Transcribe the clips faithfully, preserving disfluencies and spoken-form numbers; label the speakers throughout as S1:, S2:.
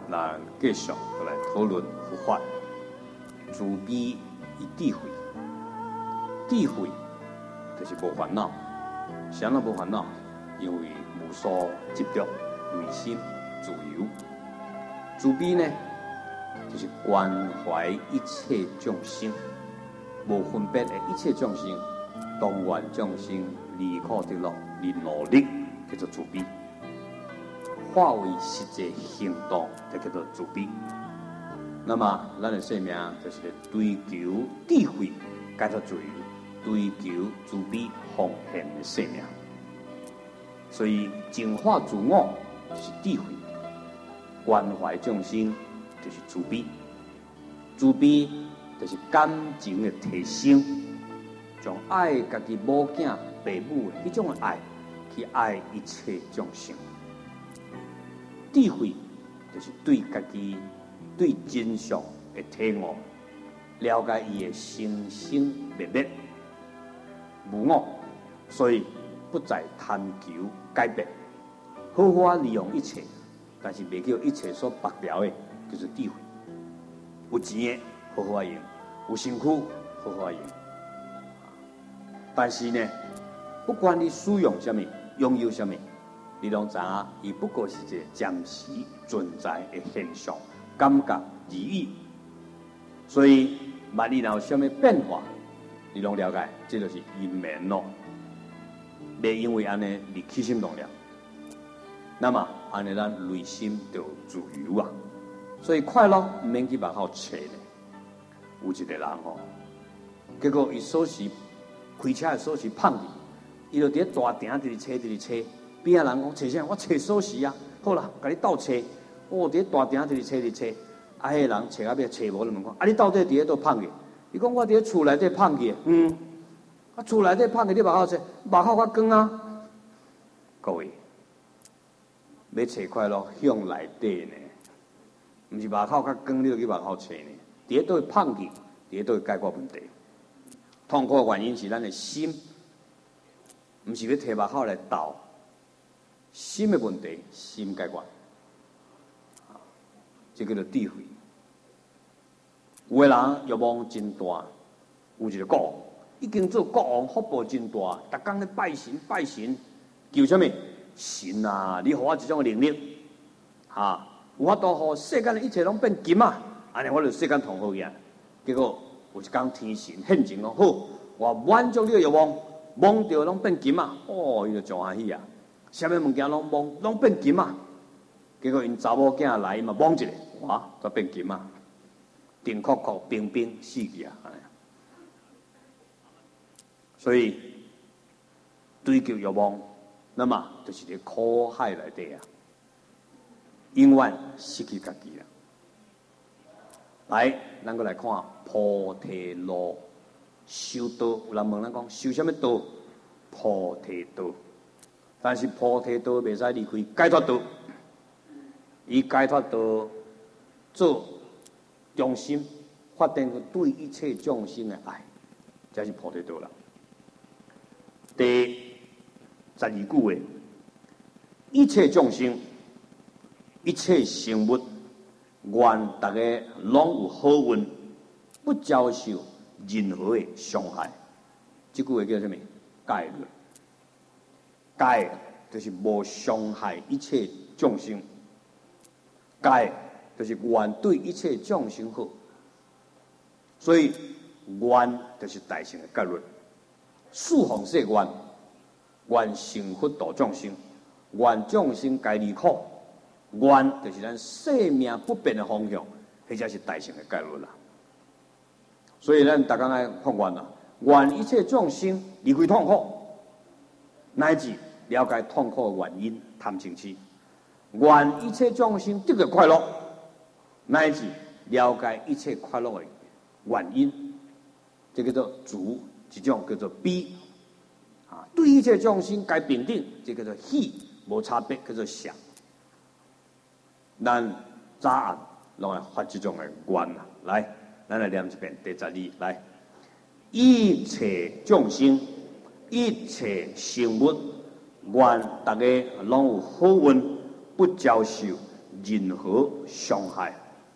S1: 咱继续来讨论佛法。慈悲与智慧，智慧就是无烦恼。谁人无烦恼？因为无所执着，内心自由。慈悲呢，就是关怀一切众生，无分别的一切众生，当愿众生离苦得乐，你努力叫做慈悲。化为实际行动，就叫做慈悲。那么，咱的生命就是追求智慧，解脱自由，追求慈悲奉献的生命。所以，净化自我就是智慧，关怀众生就是慈悲。慈悲就是感情的提升，将爱家己母囝、父母的迄种的爱，去爱一切众生。智慧就是对家己、对真相的体悟，了解伊的生生灭灭无我，所以不再贪求改变，好好利用一切，但是未叫一切所拔掉的，叫做智慧。有钱的好好用，有辛苦好好用，但是呢，不管你使用什么，拥有什么。你拢知影，伊不过是一个暂时存在的现象，感觉而已。所以，万一有什么变化，你拢了解，这就是因缘咯。袂因为安尼你起心动念，那么安尼咱内心就自由啊。所以快乐唔免去外口找咧。有一个人吼，结果伊锁匙开车的锁匙放去，伊就伫大厅伫咧找，伫咧找。边仔人讲找啥？我找锁匙啊！好啦，甲你斗找。哦，伫大厅伫咧找咧找。啊，迄个人找啊要找无，你问讲，啊，你到底伫咧倒放去？伊讲我伫咧厝内底放去。嗯，啊，厝内底放去，你外口找，外口较光啊。各位，要找快乐向内底呢，毋是外口较光，你就去外口找呢。伫咧倒放去，伫咧倒解决问题。痛苦的原因是咱的心，毋是要摕外口来斗。心的问题，心解决，这叫做智慧。有的人欲望真大，有一个国王，已经做国王，福报真大，逐工咧拜神拜神，求什么？神啊，你给我一种能力，哈，有法度互世间的一切拢变金啊！安尼我就世间同好个。结果有一天天神现前讲，好，我满足你的欲望，望到拢变金啊！哦，伊就真欢喜啊！啥物物件拢摸，拢变金啊！结果因查某囝来嘛摸一下，哇，才变金啊！冰酷酷、冰冰死去啊！所以追求欲望，那么就是伫苦海内底啊，永远失去家己啦。来，咱过来看菩提路修道，有人问咱讲修什么道？菩提道。但是菩提道袂使离开解脱道，以解脱道做中心，发展对一切众生的爱，这是菩提道啦。第十二句话，一切众生、一切生物，愿大家拢有好运，不遭受任何的伤害。这句话叫什么？戒律。戒就是无伤害一切众生，戒就是愿对一切众生好，所以愿就是大乘的戒律。四方世愿，愿成佛度众生，愿众生皆离苦，愿就是咱生命不变的方向，或者是大乘的戒律啦。所以咱大家爱发愿啦，愿一切众生离开痛苦，乃至了解痛苦的原因，谈清楚；愿一切众生得到快乐，乃至了解一切快乐的原因，这叫做主，一种叫做悲啊。对一切众生该平等，这叫做喜，无差别，叫做想。咱早暗拢来发这种的愿啊！来，咱来念一遍第十二，来，一切众生，一切生物。愿大家拢有好运，不遭受任何伤害。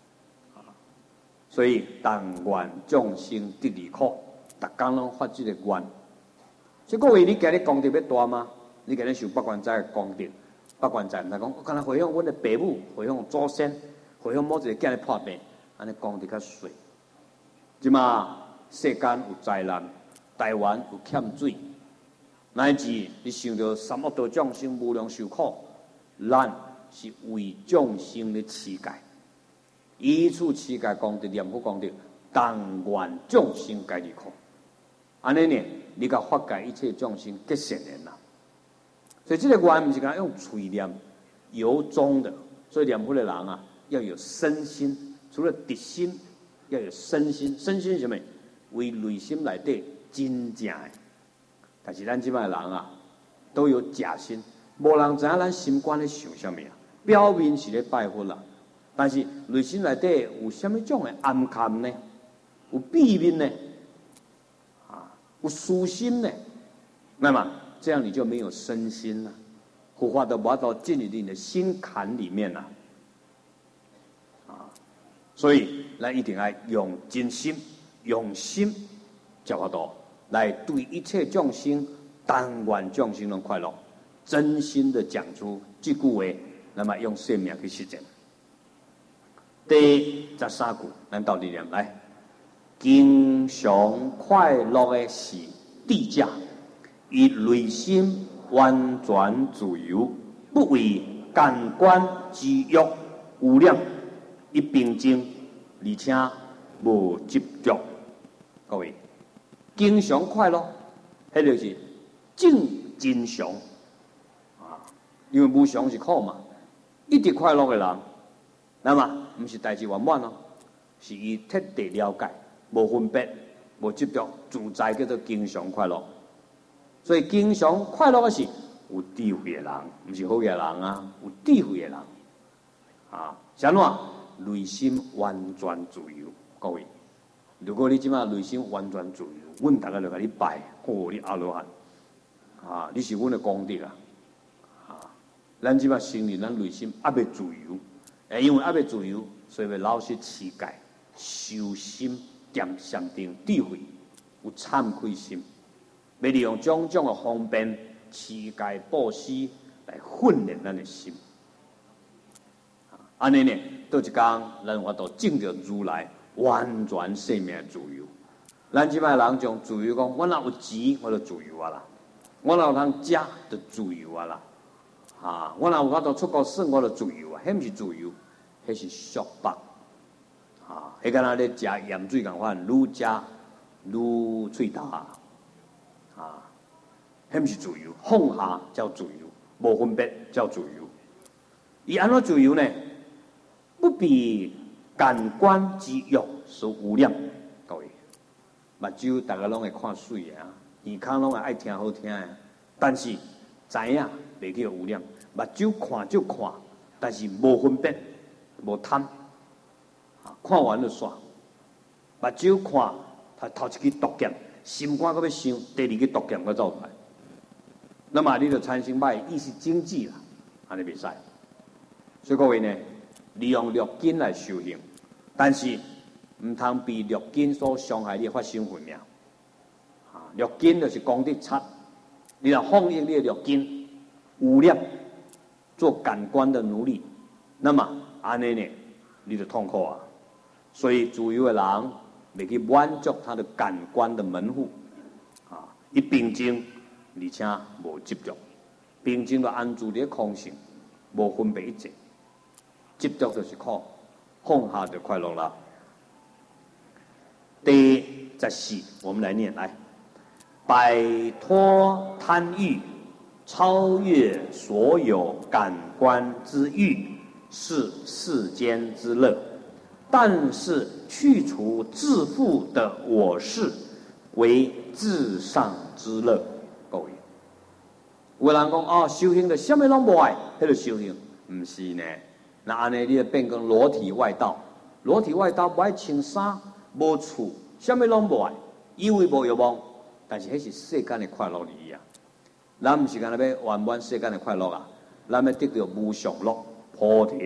S1: 所以但愿众生得离苦，逐工拢发这个愿。所以各位，你今日功德要大吗？你今日受八关斋的功德，八关斋唔係講，我今日回向阮的爸母，回向祖先，回向某一個囝咧破病，安尼功德較細。即嘛世間有災難，台灣有欠水，乃至你想到三惡道眾生無量受苦，咱是為眾生咧持戒，以此持戒功德念佛功德，但願眾生皆離苦。安尼呢，你甲化解一切眾生結善緣啦。所以這個願唔是講用嘴念，由衷的。所以念佛的人啊，要有身心，除了直心，要有身心。身心是什麼？為內心內底真正的。但是咱這擺人啊，都有假心，無人知影咱心肝咧想什麼啊。表面是咧拜佛啦，但是內心內底有什麼種的暗含呢？有秘密呢？有私心呢，那麼這樣你就沒有身心了，佛法都把它進入你的心坎裡面了，啊，所以咱一定要用真心、用心，才法度來對一切眾生，但願眾生能快樂，真心的講出這句話，那麼用生命去實踐。第十三句，咱到底念來。經常快樂的是諦駕，以內心完全自由，不為感官之欲污染，一平靜，而且無執着。各位，經常快樂，迄就是正真常啊，因為無常是苦嘛。一直快樂的人，那麼不是代志圓滿咯，是伊徹底了解。無分別，無執着，自在叫做經常快樂。所以經常快樂的是有智慧的人，唔是好嘅人啊，有智慧嘅人啊。怎樣？內心完全自由。各位，如果你即馬內心完全自由，阮大家就甲你拜，哦，你阿羅漢啊，你是阮嘅功德啊。啊，咱即馬心裡，咱內心阿未自由，誒，因為阿未自由，所以要老實持戒、修心。掂禪定智慧，有慚愧心，要利用種種嘅方便、持戒、布施來訓練咱嘅心。安尼呢，到一天，咱話到證着如來完全生命自由。咱即擺人將自由講，我若有錢，我就自由啊啦；我若有通食，就自由啊啦。啊，我若有法度出國耍，我就自由啊。迄毋是自由，迄是束縛。啊！迄個人咧食鹽水共款，愈食愈喙焦啊！啊，迄毋是自由，放下叫自由，無分別叫自由。伊安怎自由呢？不比感官之欲所污染。各位，目睭大家攏會看水嘅啊，耳孔攏會愛聽好聽嘅，但是知影袂去污染。目睭看就看，但是無分別，無貪。看完就煞，目睭看，他頭一支毒箭，心肝閣要想，第二支毒箭閣走出來。那麼你就產生歹意識經濟啦，安尼袂使。所以各位呢，利用六根來修行，但是唔通被六根所傷害你的法身慧命。啊，六根就是功德冊，你若放逸你的六根污染，做感官的奴隸，那麼安尼呢，你就痛苦啊。所以自由的人袂去滿足他的感官的門戶，啊，一平靜，而且無執着，平靜就安住喺空性，無分別一切，執着就是苦，放下就快樂啦。第十四，我們來念來，擺脫貪欲，超越所有感官之欲，是世間之樂。但是去除自負的我是，為至上之樂。各位，有人講哦，修行的什麼攏無愛，迄個修行唔是呢？那安尼你就變成裸體外道，裸體外道不愛穿衫，無厝，什麼攏無愛，以為無欲望，但是迄是世間的快樂而已啊。咱唔是干那要圓滿世間的快樂啊，咱要得到無上樂、菩提樂。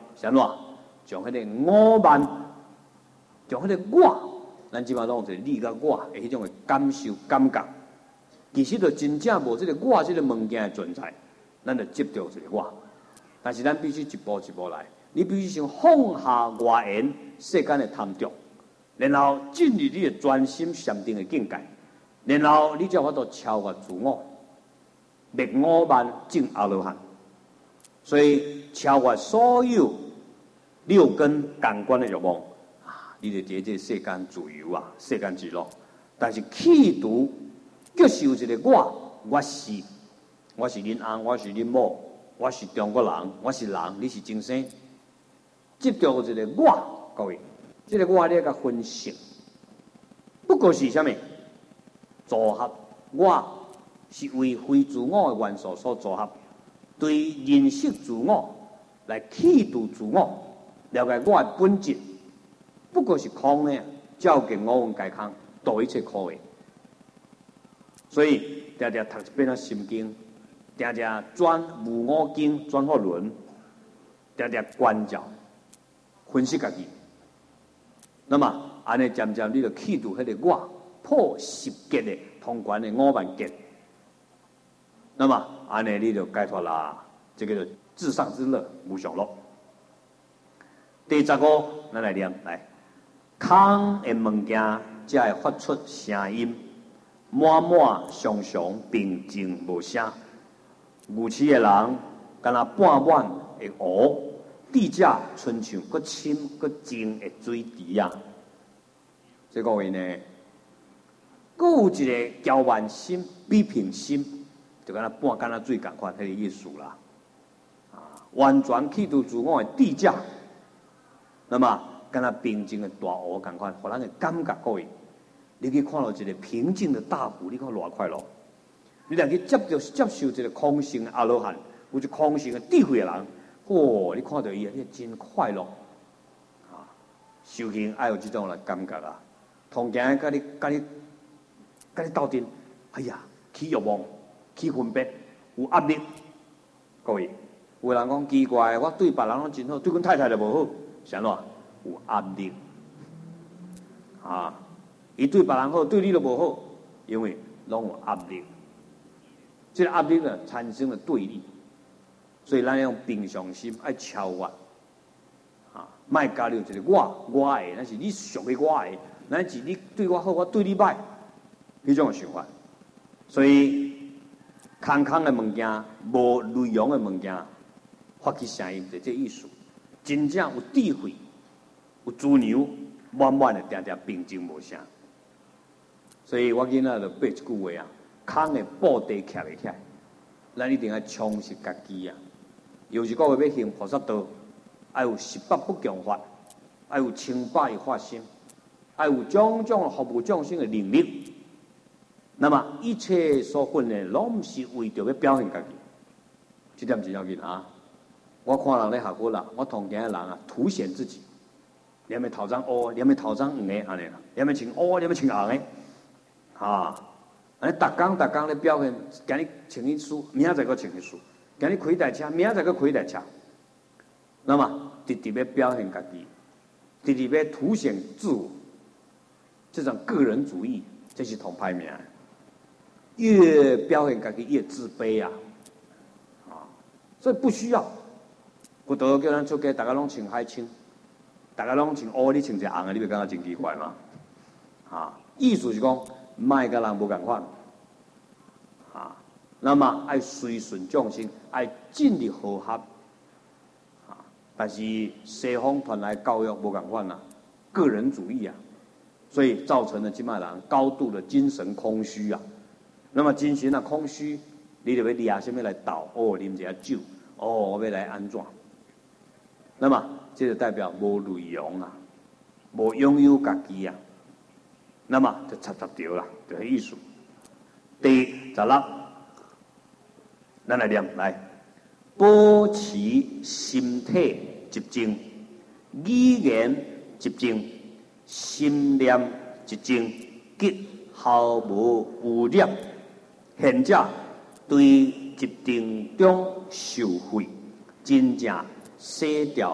S1: 是安怎？将迄个我慢，将迄个我，咱即马拢有一个你甲我的迄种的感受感觉，其实就真正无即个我即个物件的存在，咱就执着一个我。但是咱必须一步一步来，你必须先放下外缘世间的贪着，然后进入你的专心禅定的境界，然后你才有法度超越自我，灭我慢证阿罗汉。所以超越所有六根感官的欲望啊，你就伫这世间自由啊，世间之乐。但是企图就是有一个我，我是，我是恁翁，我是恁某，我是中国人，我是人，你是精神，执着有一个我，各位，这个我你要甲分析，不过是啥物？组合，我是为非自我的元素所组合。对认识自我，来企图自我，了解我的本质，不过是空的，照见我闻皆空，度一切苦的。所以，常常读一遍啊心经，常常转无我经，转法轮，常常关照，分析家己。那么，安尼渐渐你就企图迄个我破十结的通关的我慢结。那么，安尼你就解脱啦，这个就至上之乐，无上乐。第十五，咱来念来，空的物件才会发出声音，满满常常平静无声。牛痴的人，敢若半满的湖，地价春像搁深搁静的水池啊。这个位呢，搁有一个骄慢心、比拼心。就敢若半敢若水共款，迄个意思啦，啊，完全企图自我的地价，那么敢若平静的大湖共款，互咱的感觉各位，你去看到一个平静的大湖，你看偌快乐。你若去接着接受一个空性的阿罗汉，有一空性的智慧的人，嚯、哦，你看到伊，你真快乐，啊，修行爱有这种的感觉啊。同样甲你甲你甲你斗阵，哎呀，起欲望。去分别有压力，各位，有人讲奇怪，我对别人拢真好，对阮太太就无好，是安怎？有压力啊！伊对别人好，对你就无好，因为拢有压力。这个压力呢，产生了对立，所以咱要用平常心，爱超越啊，莫加入一个我我的，那是你属于我的，那是你对我好，我对你歹，迄种想法，所以。空空的物件，无内容的物件，发起声音，就这意思。真正有智慧，有资粮，满满的定定平静无声。所以我今仔就背一句话啊：空的布地徛袂起来，咱一定要充实家己啊！有一个月要行菩萨道，要有十八不强法，要有清白的发心，要有种种服务众生的能力。那么一切所训练，拢是为着要表现家己，这点真要紧啊！我看人咧学佛啦，我同行的人啊，凸显自己，连咪头鬃乌，连咪头鬃黄的安尼啦，连咪穿乌，连咪穿红的，啊！安尼逐工逐工咧表现，今日穿一束，明仔载搁穿一束，今日开台车，明仔载搁开台车。那么直直要表现家己，直直要凸显自我，这种个人主义，这是同歹命。越表现家己越自卑啊，啊，所以不需要。不得叫咱出街，大家拢穿海青，大家拢穿乌，你穿一个红的，你袂感觉真奇怪吗？啊，意思是讲，卖甲人无共款，啊，那么爱随顺众生，爱尽力和合，啊，但是西方传来教育无共款啦，个人主义啊，所以造成了今麦人高度的精神空虚啊。那么精神啊空虚，你就要抓什么来倒？哦，啉一下酒，哦，我要来安怎？那么这就代表无内容啊，无拥有家己啊。那么就插插掉啦，就迄意思。第十六，咱来念来，保持心体集中，语言集中，心念集中，即毫无污染。现者对集中中受惠，真正洗掉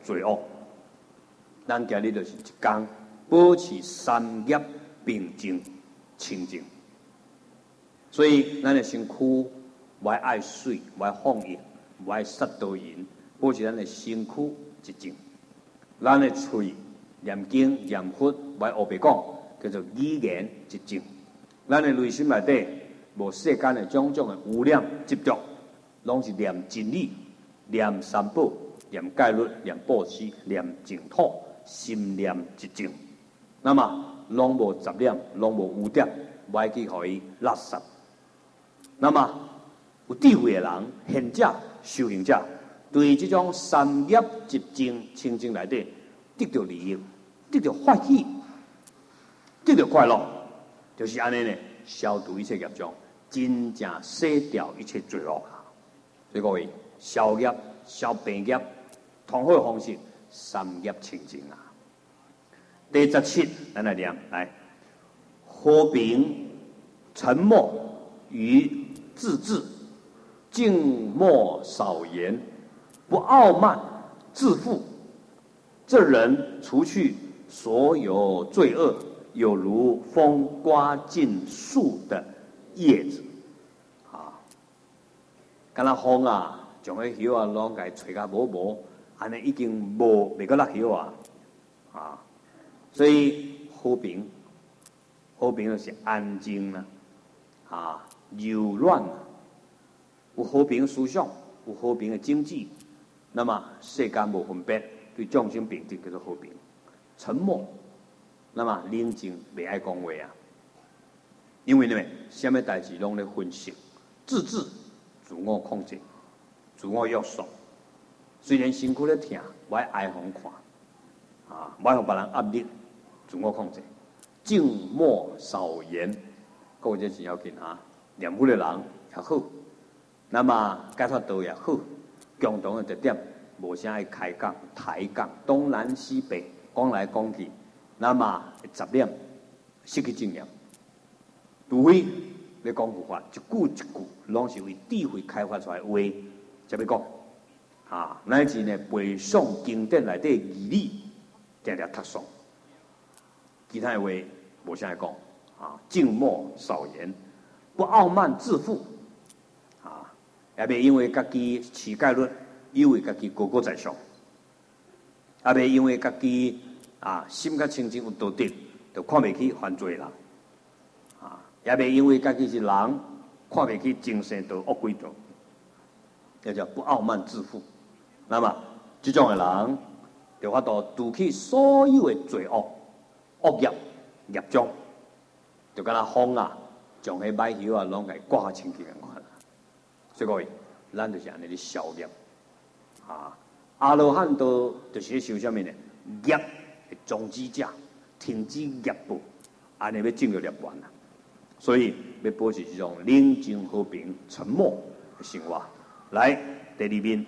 S1: 罪恶。咱今日就是一工保持三业并进清净。所以咱的身躯不爱爱水，不爱放逸，不爱杀盗淫，保持咱的身躯一净。咱的嘴念经念佛，不爱黑白讲，叫做语言一净。咱的内心内底无世间的种种的污染执着，拢是念真理、念三宝、念戒律、念布施、念净土，心念一净。那么拢无杂念，拢无污点，不爱去互伊垃圾。那么有智慧的人、贤者、修行者，对这种三业一净清净内底得到利益，得到欢喜，得到快乐。就是安尼呢，消除一切业障，真正洗掉一切罪恶啊！所以各位，消业、消病业，同好的方式，三业清净啊！第十七，咱来念来，和平、沉默与自治，静默少言，不傲慢自负。这人除去所有罪恶，有如风刮尽树的叶子，啊，敢若风啊，将迄叶啊拢甲吹甲无无，安尼已经无袂个落叶啊，啊，所以和平，和平就是安静啦，啊，柔软啦，有和平的思想，有和平的经济，那么世间无分别，对众生平等叫做和平，沉默。那么冷静，袂爱讲话啊，因为呢，什么代志拢咧分析、自制、自我控制、自我约束。虽然身躯咧疼，不爱挨互看，啊，不爱互别人压力，自我控制，静默少言，各位这是要紧啊。念佛的人也好，那么解脱道也好，共同的特点，无啥爱开讲、抬杠，东南西北讲来讲去。那么杂念失去正念，除非你讲佛法，一句一句拢是为智慧开发出来的话，才要讲啊，乃至呢背诵经典内底义理，定定读诵，其他的话无啥爱讲啊，静默少言，不傲慢自负啊，也袂因为家己持戒律，以为家己高高在上，也袂因为家己。啊，心较清净有道德，就看袂起犯罪人，啊，也袂因为家己是人，看袂起精神道恶鬼道，叫做不傲慢自负。那么，这种的人，就法度除去所有的罪恶、恶业、业障，就敢若风啊，将迄歹叶啊，拢给刮清净咁款。所以各位，咱就是安尼咧消业，啊，阿罗汉道就是咧修什么呢？业。终止者，停止业报，安尼要进入涅槃啦。所以要保持这种冷静、和平、沉默的生活。来，第二面，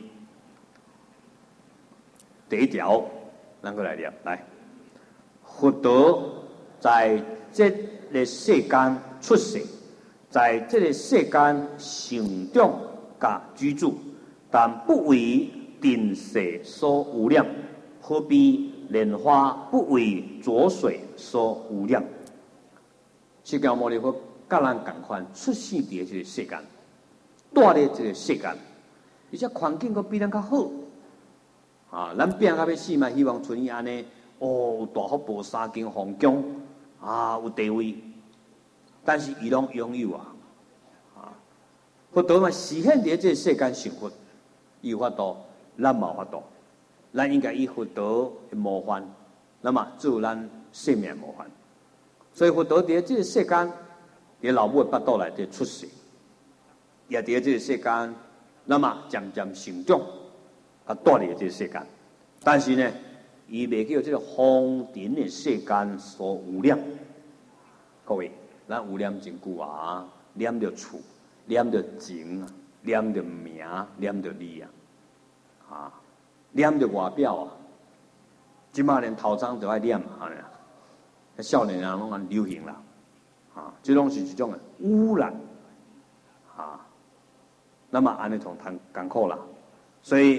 S1: 第一条，咱过来念。来，佛陀在这个世间出世，在这个世间成长甲居住，但不为定色所污染，何必？莲花不为浊水所污染。释迦牟尼佛甲咱同款，出世伫这个世间，住咧这个世间，而且环境阁比咱较好。啊，咱拼到要死嘛，希望像伊安尼，哦，有大福报、三更皇宫，啊，有地位，但是伊拢拥有啊，啊，佛陀嘛实现伫这个世间成佛，伊有法度，咱无法度。咱应该以佛陀的模范，那么做咱生命模范。所以佛陀伫这个世间，伫老母的腹肚内底出世，也伫这个世间，那么渐渐成长，啊，住伫这个世间。但是呢，伊袂叫这个风尘的世间所污染。各位，咱污染真久啊，念着厝，念着情啊，念着名，念着利啊，啊。念着外表啊，即马连头章都爱念啊，少年人拢安流行啦，啊，这拢是一种的污染，啊，那么安尼同谈艰苦啦，所以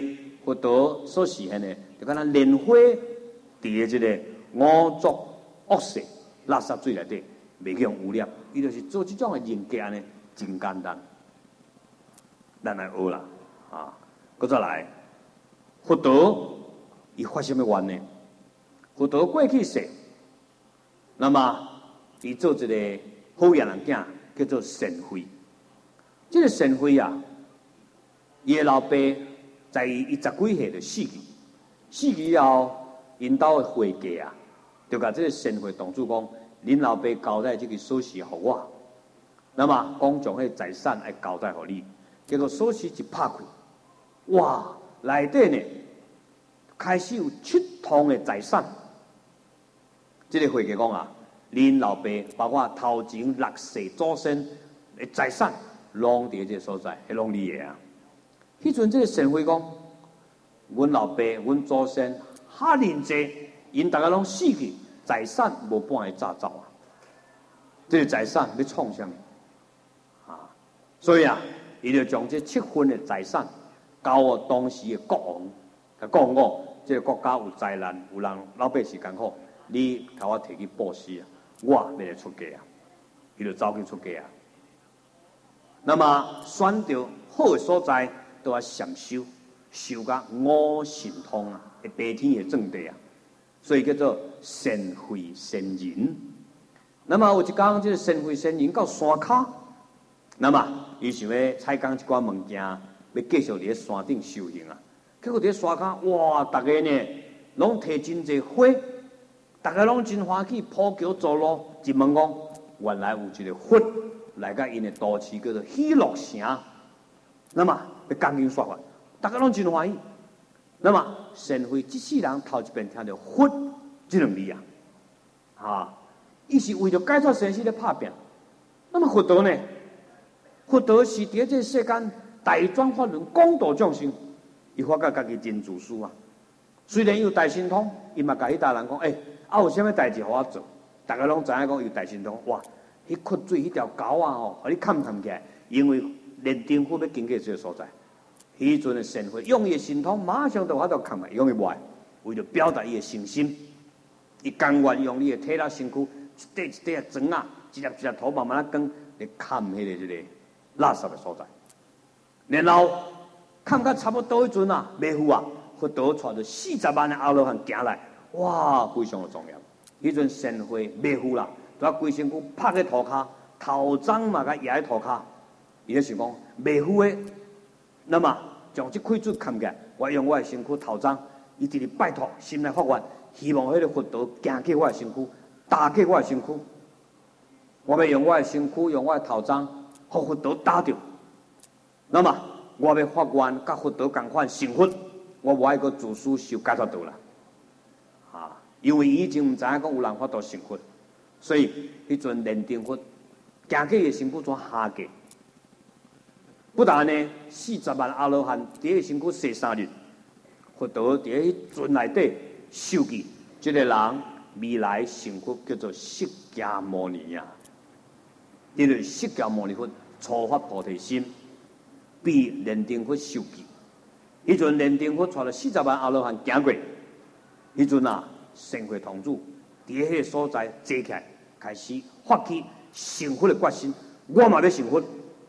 S1: 佛陀所实现的，就敢若莲花伫个即个五浊恶世垃圾水内底，袂去用污染，伊就是做即种的人格安尼，真简单。咱来学啦，啊，搁再来，佛陀伊发什么愿呢？佛陀过去世，那么伊做一个好野人囝，叫做神妃。这个神妃啊，伊的老爸在伊十几岁就死去，死去以后，因兜的会家啊，就甲这个神妃同主讲，恁老爸交代这个锁匙互我，那么讲将迄财产来交代互你。结果锁匙一拍开，哇，内底呢开始有七通的财产。这个会家讲啊，恁老爸包括头前六世祖先的财产，拢伫这个所在，迄拢你的啊。迄阵这个神妃讲，阮老爸、阮祖先哈认济，因大家拢死去，财产无半个炸走啊。这个财产要创啥物啊？所以啊。伊就将这七分的财产交予当时的国王，甲国王讲：，这个国家有灾难，有人老百姓艰苦，你甲我摕去布施啊，我要来出家啊，伊就走去出家啊。那么选择好的所在，都要禅修，修甲五神通啊，会白天的正地啊，所以叫做神会神人。那么有一天，这个神会神人到山骹。那么，伊想要采讲一寡物件，要继续伫咧山顶修行啊。结果伫咧山骹，哇！大家呢拢摕真济花，大家拢真欢喜，铺桥走路。一问讲，原来有一个佛来到因的都市，叫做喜乐城。那么要讲经说法，大家拢真欢喜。那么神会这世人头一遍听到佛这两字啊，啊，伊是为着解脱生死咧拍拼。那么佛陀呢？佛陀是伫这世间大转法轮广度众生，伊发觉家己真自私啊。虽然有大神通，伊嘛甲迄大人讲：，诶、欸，啊有啥物代志互我做？大家拢知影讲有大神通，哇！迄窟水迄条沟啊，吼，互你看看起来，因为连政府要经过这个所在，迄阵的神会用伊的神通，马上就法度看卖，用伊无爱，为了表达伊的信心，伊甘愿用伊的体力身躯，一块一块的砖啊，一粒一粒土慢慢啊耕，来砍迄个这个。垃圾的所在，然后看到差不多迄阵啊，马虎啊，佛陀带着四十万的阿罗汉行来，哇，非常的重要。迄阵神会马虎啦，就啊规身躯拍喺涂骹，头鬃嘛甲压喺涂骹。伊咧想讲马虎的，那么将这块水砍起来，我用我的身躯头鬃，伊直直拜托，心内发愿，希望迄个佛陀行过我的身躯，打过我的身躯。我要用我的身躯，用我的头鬃。互佛陀打着，那么我要发愿，甲佛陀共款成佛，我无爱个自私修解脱道啦，啊！因为以前毋知影讲有人法度成佛，所以迄阵炼定佛行过伊身躯怎下过？不但呢，四十万阿罗汉伫伊身躯洗三日，佛陀伫迄阵内底受记，即个人未来成佛叫做释迦牟尼啊。因为释迦牟尼佛初发菩提心，比炼定佛受记。迄阵炼定佛带了四十万阿罗汉行过，迄阵啊，神会同主伫迄个所在坐起来，开始发起成佛的决心。我嘛要成佛，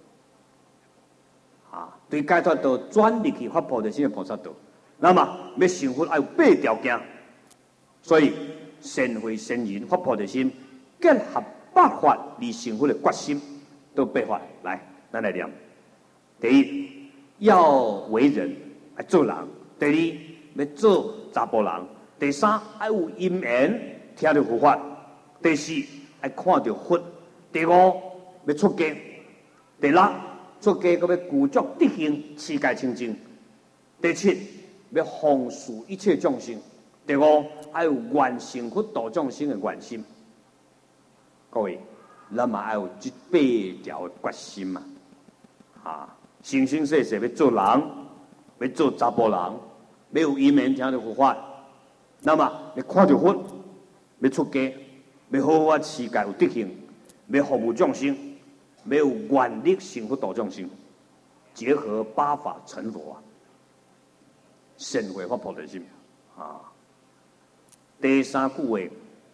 S1: 啊，对解脱道转入去发菩提心的菩萨道。那么要成佛，要有八条件，所以神会神人发菩提心，结合。八法而成佛的决心，都八法来，咱来念。第一，要为人，要做人；第二，要做查甫人；第三，要有因缘，听到佛法；第四，要看到佛；第五，要出家；第六，出家搁要具足德行，持戒清净；第七，要奉事一切众生；第五，要有愿成佛度众生的愿心。各位，咱嘛要有这八条的决心嘛，啊，生生世世要做人，要做查甫人，要有因缘听到佛法，那么要看到佛，要出家，要好好持戒有德行，要服务众生，要有愿力成佛度众生，结合八法成佛啊。 善慧发菩提心啊。第三句话，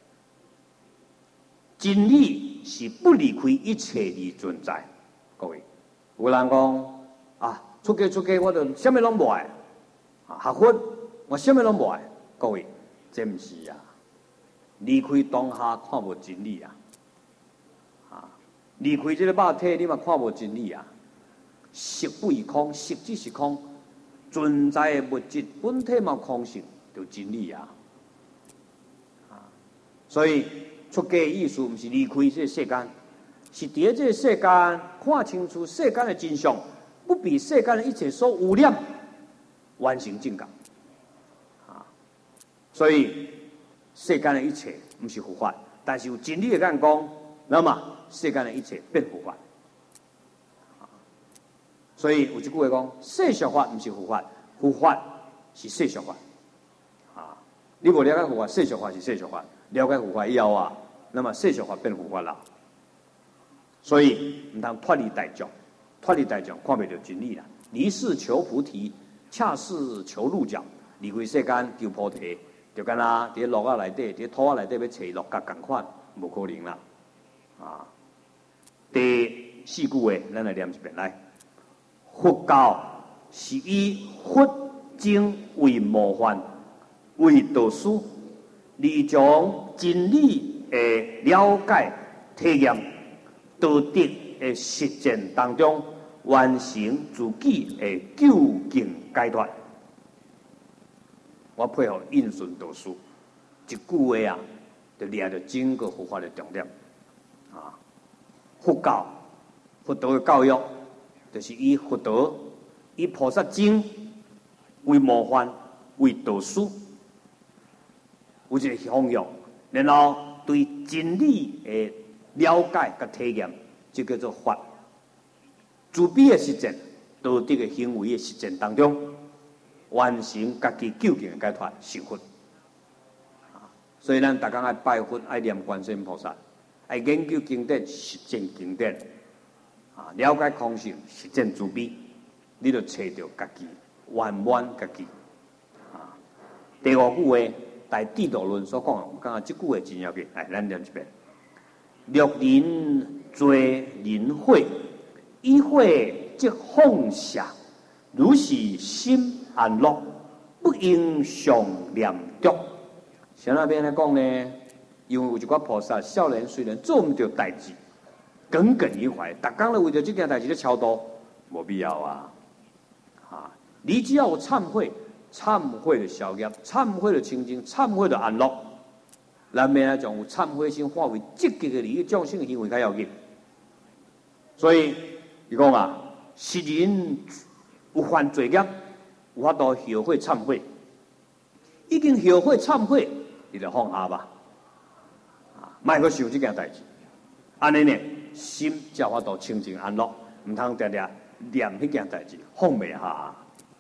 S1: 真理是不离开一切而存在。各位，有人讲啊，出家出家，我就什么拢无爱，啊，学佛我什么拢无爱。各位，这唔是啊，离开当下看无真理啊，啊，离开这个肉体，你嘛看无真理啊。色不异空，色即是空，存在的物质本体嘛空性，就真理啊。所以出家的意思，毋是离开这个世间，是伫这个世间看清楚世间的真相，不比世间的一切所污染，完成正觉。啊，所以世间的一切毋是佛法，但是有真理的眼光，那么世间的一切变佛法。啊，所以有一句话讲：世俗法毋是佛法，佛法是世俗法。啊，你无了解佛法，世俗法是世俗法。了解佛法以后啊，那么世俗法变佛法啦。所以唔通脱离大众，脱离大众看袂到真理啦。离世求菩提，恰是求鹿角。离开世间求菩提，就敢若伫落啊内底，伫土啊内底要找落角共款，无可能啦。啊，第四句话，咱来念一遍来。佛教是以佛经为模范，为导师。你将真理的了解、体验、道德的实践当中，完成自己的究竟解脱。我配合印顺导师一句话啊，就抓到整个佛法的重点啊。佛教、佛道的教育，就是以佛道、以菩萨经为模范、为导师。有一个方向，然后对真理的了解和体验，就叫做法。自卑的实践、道德的行为的实践当中，完成家己究竟的解脱成佛。所以咱大家爱拜佛，爱念观世音菩萨，爱研究经典、实践经典，啊，了解空性、实践自卑，你就找到家己圆满家己。啊，第五句话。在《地道论》所讲，我感觉这句话真要紧。来，咱念一遍：若人做人慧，以慧即放下，如是心安乐，不应常念着。像那边来讲呢，因为有一寡菩萨少年虽然做唔到代志，耿耿于怀，逐工咧为着这件代志咧超度，无必要啊！啊，你只要有忏悔。忏悔的消业，忏悔的清净，忏悔的安乐，咱免来将有忏悔心化为积极的利益众生行为较要紧。所以，伊讲啊，世人有犯罪业，有法度后悔忏悔，已经后悔忏悔，你就放下吧，啊，莫去想这件代志。安尼呢，心才有法度清净安乐，唔通常常念迄件代志，放袂下。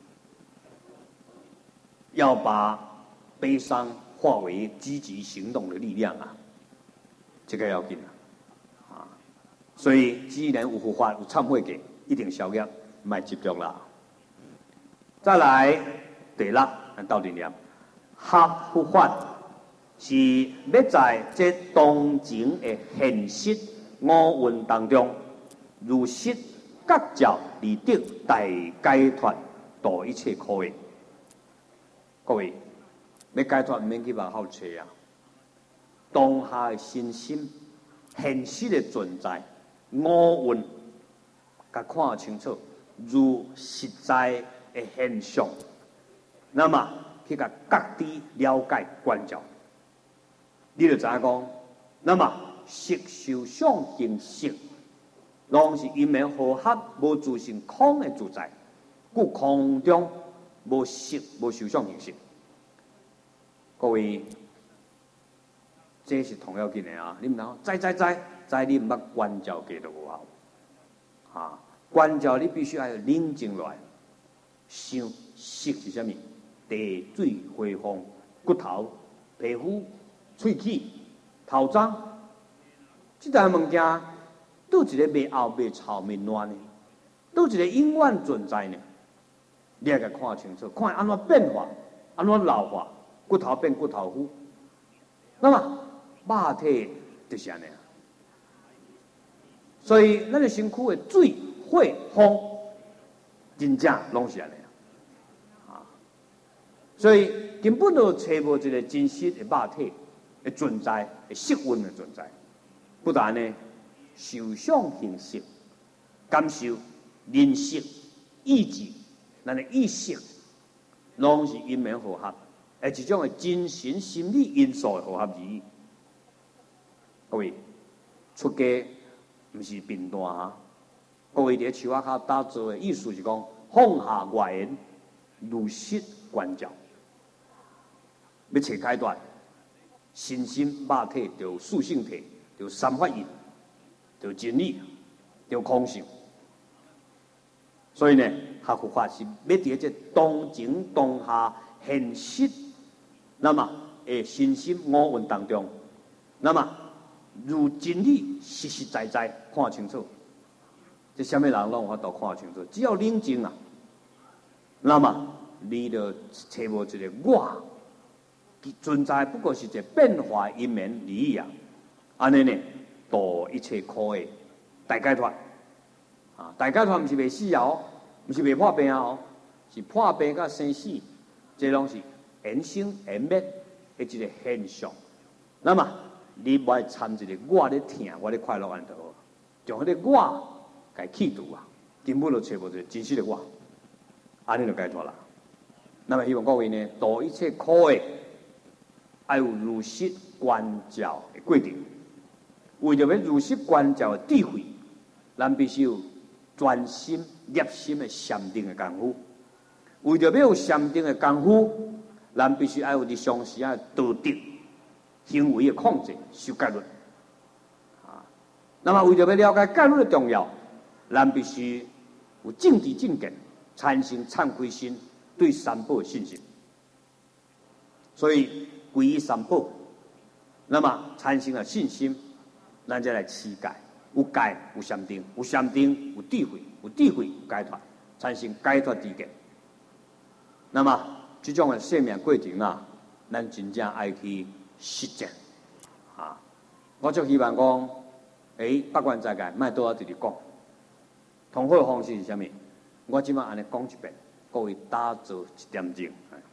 S1: 要把悲伤化为积极行动的力量啊！这个要紧啊！啊，所以既然有佛法有忏悔给，一定消业，卖执着啦。再来第六，咱到底念学佛法是要在这当前的现实五蕴当中，如实觉照而得大解脱，度一切苦厄。各位，要解脱唔免去往后找啊！当下的身心、现实的存在、五蕴，甲看清楚，如实在的现象，那么去甲觉知、了解、关照，你就知影讲，那么色受想行识，拢是因缘和合，无自性空的自在，故空中。无色无受想行识，各位，这是同样紧的啊！你唔能知知知知，你唔捌关照给就无效啊！关照你必须要冷静落来，想色是啥物？地水火风、骨头、皮肤、喙齿、头鬃，这代物件，倒一个未沤、未臭、未烂呢？倒一个永远存在呢？ 你要甲看清楚，看安怎变化，安怎老化，骨头变骨头枯。那么肉体就是安尼啊。所以咱个身躯的水、火、风，真正拢是安尼啊。啊，所以根本就找无一个真实的肉体的存在，的色温的存在。不但呢，受想行识，感受、认识、意志，咱的意识，拢是因缘和合，而一种的精神心理因素的和合而已。各位，出家毋是贫惰哈，各位伫树仔骹打坐的意思是讲，放下外缘，如实观照，要找解脱，身心肉体着四性体。就三法印，就真理，就空性。所以呢，学佛法是要伫这当前当下现实，那么诶身心五蕴当中，那么如真理实实在在看清楚。这什么人拢有法度看清楚？只要冷静啊，那么你就找无一个我，存在不过是一个变化因缘而已啊。安尼呢，度一切苦的大解脱啊！大解脱毋是袂死哦，毋是袂破病哦，是破病甲生死，这拢是缘生缘灭的一个现象。那么你无爱参一个我咧疼，我咧快乐安得好，从迄个我该去除啊，根本就找无一个真实的我，安尼就解脱啦。那么希望各位呢，度一切苦的，要有如实观照的过程。为着要如实观照的智慧，咱必须有专心热心的禅定的功夫。为着要有禅定的功夫，咱必须要有日常时啊道德行为的控制、守戒律。啊，那么为着要了解戒律的重要，咱必须有正知正见，产生忏悔心，对三宝的信心。所以皈依三宝，那么产生了信心。咱再来持戒，有戒有禅定，有禅定有智慧，有智慧有解脱，产生解脱知见。那么这种的生命过程啊，咱真正爱去实践啊！我就希望讲，诶，八关斋戒，莫多啊直直讲。同好的方式是啥物？我即摆安尼讲一遍，各位打坐一点钟，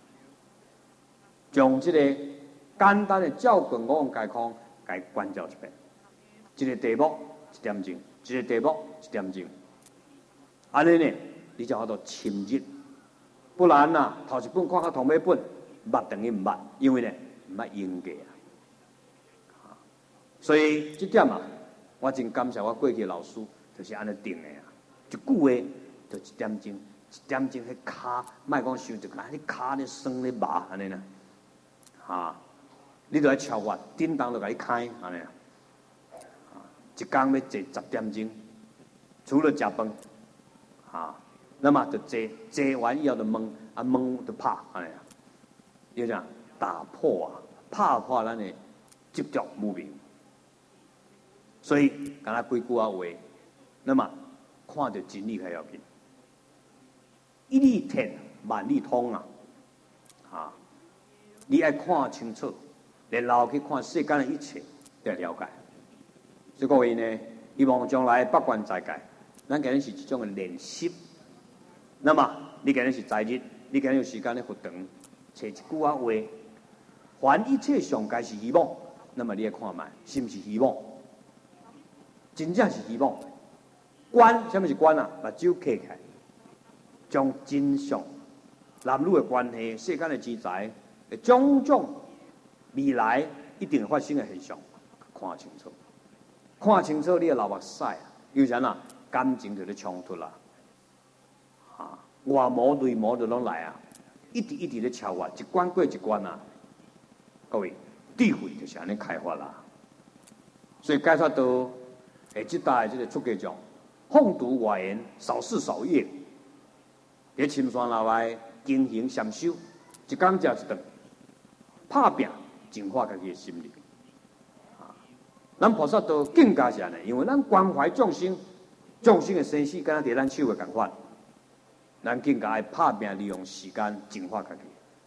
S1: 将这个简单的照本五用解空，该关照一遍。一个题目一点钟，一个题目一点钟，安尼呢，你才好多深入。不然呐、啊，头一本看较同尾本，捌等于毋捌，因为呢，毋捌用过啊。所以这点啊，我真感谢我过去的老师，就是安尼定的啊。一句话就一点钟，一点钟迄骹，莫讲伤一下，迄骹咧酸咧麻安尼呢，啊，你著要超越，叮当就甲你开安尼啊。一天要坐十点钟，除了食饭，啊，那么就坐坐完以后就问，啊问就拍，安尼啊，就这样打破啊，拍破咱的执着无明。所以，敢若几句啊话，那么看到真理较要紧，一理铁，万理通啊，啊，你爱看清楚，然后去看世间的一切，来了解。所以各位呢，希望将来八关斋戒，咱今日是一种的练习。那么你今日是斋日，你今日有时间咧佛堂，找一句啊话，凡一切上界是希望，那么你来看卖，是毋是希望？真正是希望。观，什么是观啊？目睭开开，将真相、男女的关系、世间的之财、种种未来一定会发生的现象，看清楚。看清楚你的老目屎啊，有啥啊？感情就咧冲突啦，啊，外魔内魔就拢来啊，一直一直咧超越，一关过一关啊。各位，智慧就是安尼开发啦。所以解脱道，下即代即个出家众，放毒外缘，少事少业，喺深山内外经营禅修，一工食一顿，拍拼净化家己的心灵。咱菩萨道更加是安尼，因为咱关怀众生，众生的生死，敢若伫咱手的共款。 咱更加爱拍拼，利用时间净化家己。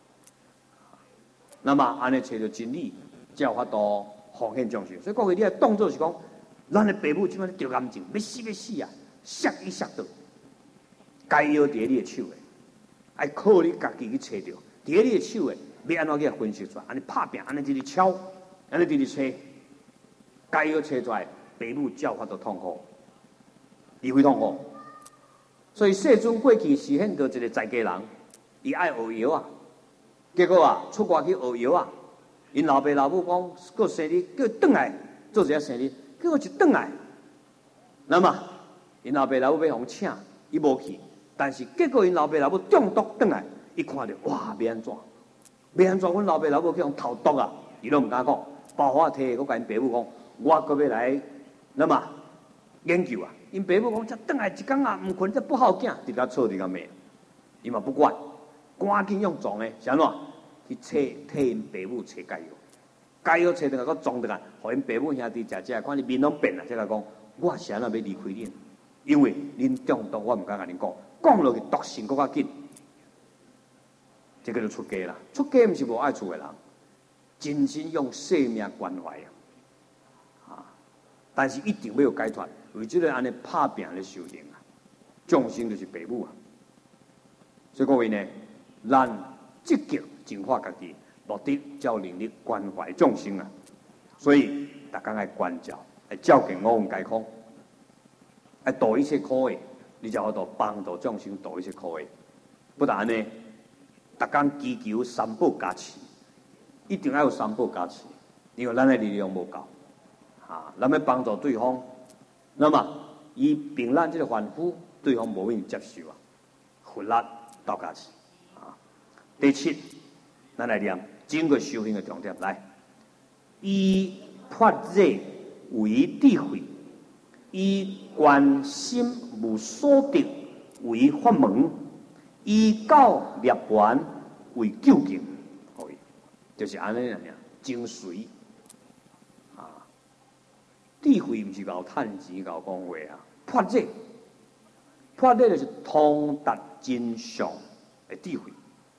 S1: 那么安尼找到真理，才有法度奉献众生。所以各位，你的动作是讲，咱的父母即摆得癌症，要死要死啊，摔一摔倒，该药伫你的手的，爱靠你家己去找到，伫你的手的，要安怎去分析出来？安尼拍拼，安尼直直敲，安尼直直找，该药找出来，父母才有法度痛苦，离非痛苦。所以世尊过去是现到一个在家人，伊爱学药啊。结果啊，出外去学药啊，因老爸老母讲，过生日叫转来做一下生日，结果一转来，那么因老爸老母要互请，伊无去，但是结果因老爸老母中毒转来，伊看到哇，要安怎？要安怎？阮老爸老母去互投毒啊，伊都毋敢讲，包括摕我甲因爸母讲，我阁要来，那么研究啊，因爸母讲，这转来一天啊，毋困，这不好囝，直接错直接骂，伊嘛不管。赶紧用撞的，是安怎？去找替因爸母找解药，解药找到个撞倒来，互因爸母兄弟姐姐看你面拢变啦，才来讲，我是安怎要离开恁？因为恁中毒，我毋敢甲恁讲，讲落去毒性更较紧，这个就出家啦。出家毋是无爱厝的人，真心用生命关怀啊！啊，但是一定要有解脱，为这个安尼拍拼咧修行啊，众生就是父母啊。所以各位呢？咱积极净化家己，目的才有能力关怀众生啊！所以大家爱关照，爱照见五蕴皆空，爱度一切苦的，你才有法度帮助众生度一切苦的。不但呢，大家祈求三宝加持，一定要有三宝加持，因为咱的力量无够啊！咱要帮助对方，那么以平咱这个凡夫，对方无愿意接受啊，佛力到加持。第七，咱来念整个修行的重点来，以法热为智慧，以观心无所得为法门，以教涅槃为究竟，就是安尼样样精髓啊！智慧毋是搞趁钱搞讲话啊，法热，法热就是通达真相的智慧。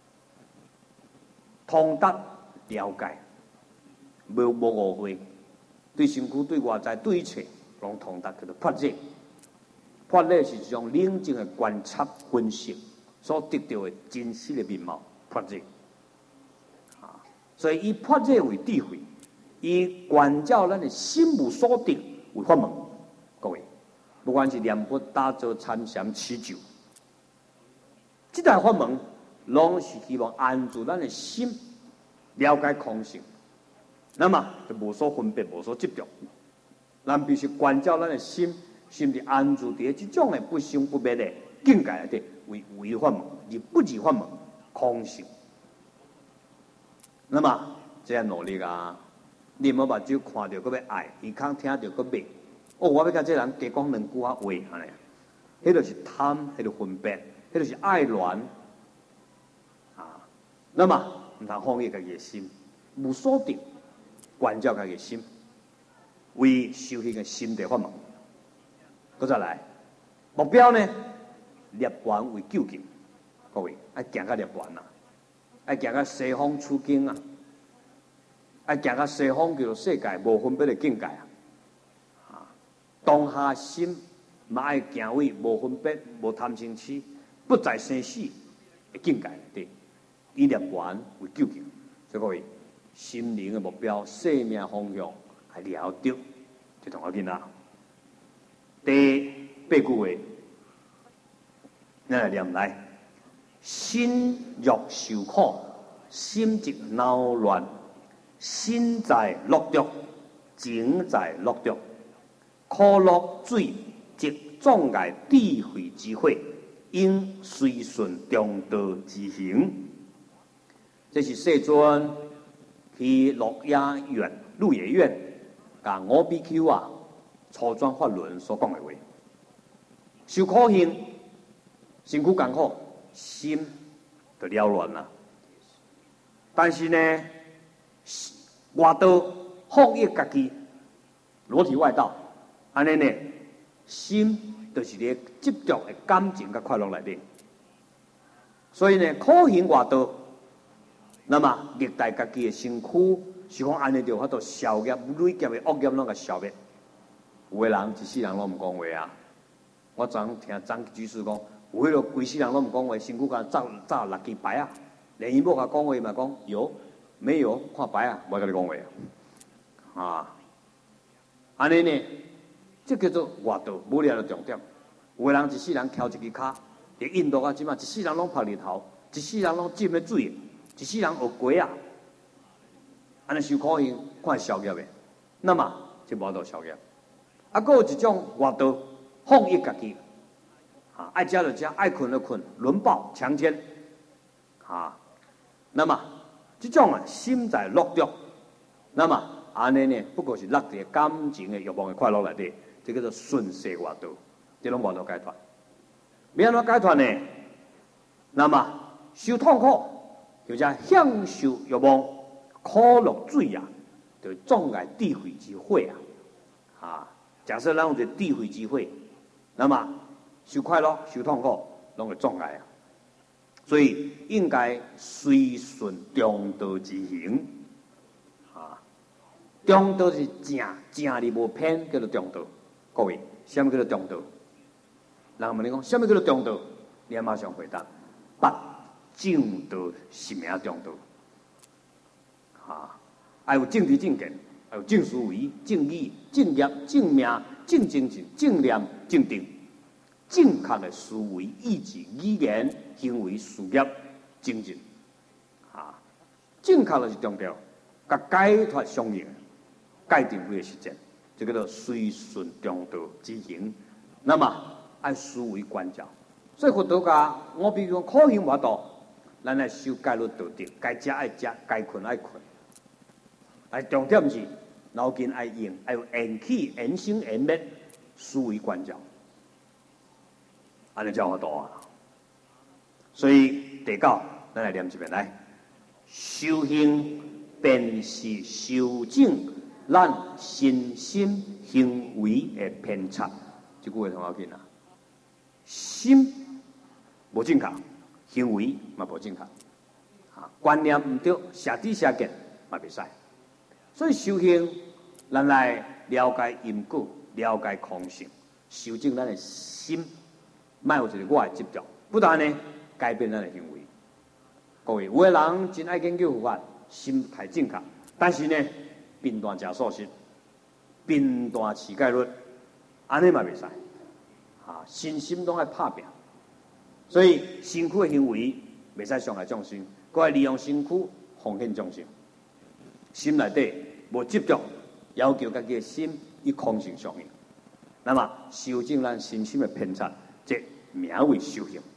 S1: 通达了解，无无误会，对身躯、对外在、对一切，拢通达叫做法热。法热是一种冷静的观察、分析所得到的真实的面貌。法热啊，所以以法热为智慧，以观照咱的心无所得为法门。各位，不管是念佛、打坐、参禅、持咒，这大法门。拢是希望安住咱的心，了解空性，那么就无所分别，无所执着。咱必须关照咱的心，心是安住伫这种的不生不灭的境界内底，为为法门，而不是法门空性。那么这样努力啊，你莫把酒看到，搁要爱；耳孔听到，搁骂。哦，我要甲这人加讲两句啊话，安尼，迄就是贪，迄就分别，迄就是爱恋。那么，唔通放逸家己的心，无所得，关照家己的心，为修行的心地法门。搁再来，目标呢？涅槃为究竟。各位，爱行到涅槃啊，爱行到西方出境啊，爱行到西方叫做世界无分别的境界啊。啊，当下心嘛爱行为无分别、无贪嗔痴、不再生死的境界对。以涅槃为究竟，所以各位心灵的目标、生命方向还了得，就同我见啦。第八句话，咱来念来：心欲受苦，心即恼乱；心在乐着，情在乐着。苦乐水即障碍智慧之火，应随顺中道之行。这是世尊去鹿野苑、鹿野苑，甲五比丘啊初转法轮所讲的话。受苦行，身躯艰苦，心就了乱啦。但是呢，外道放逸家己，裸体外道，安尼呢，心就是咧执着的感情甲快乐内底。 所以呢，苦行外道，那么历代家己的身躯是讲安尼就法度消业累劫的恶业拢个消灭。有个人一世人拢毋讲话啊！我昨听张居士讲，有迄个规世人拢毋讲话，身躯敢走走六支牌啊！连伊某甲讲话嘛讲有，没有看牌啊，无甲你讲话啊！啊，安尼呢，这叫做外道，无了的重点。有个人一世人翘一支骹，伫印度啊，即马一世人拢晒日头，一世人拢浸咧水，一世人学鬼啊！安尼受苦行，看消业的，那么就无到消业。啊，佫有一种外道，放逸家己，啊，爱食就食，爱困就困，轮暴强奸，啊，那么这种啊，心在乐着，那么安尼呢，不过是落在感情的欲望的快乐内底，这叫做顺势外道，这种外道解脱。要安怎解脱呢？那么受痛苦，或者享受欲望，苦乐水啊，就障碍智慧之火啊，啊。假设咱有一个智慧之火，那么受快乐、受痛苦，拢会障碍啊。所以应该随顺中道之行，啊，中道是正，正里无偏，叫做中道。各位，什么叫做中道？人问你讲，什么叫做中道？你马上回答：八正道是名中道。啊，还有正知正见。还有正思维、正义、正业、正命、正精神、正念、正定，正确的思维、意志、语言、行为、事业、精进，啊，正确的是重要，甲解脱相应，界定为实践，这个叫做随顺中道之行。那么爱思维观照，所以佛道家，我比如讲苦行外道，咱来修戒律道德，该食爱食，该困爱困。哎，重点是脑筋爱用，爱有缘起、缘生、缘灭，思维观照，安尼才好道啊。所以第九，咱来念一遍来，修行便是修正咱身心行为的偏差。这句话同好紧啊，心无正确，行为嘛无正确，啊，观念唔对，下底下见嘛袂使。所以修行，咱来了解因果，了解空性，修正咱的心，莫有一个我的执着，不但呢改变咱的行为。各位，有个人真爱研究佛法，心态正确，但是呢，频段食素食，频段持戒律，安尼嘛袂使，啊，身心拢爱拍拼，所以身躯的行为袂使伤害众生，佮爱利用身躯奉献众生。心内底无执着，要求家己的心与空性相应，那么修正咱身心的偏差，即名为修行。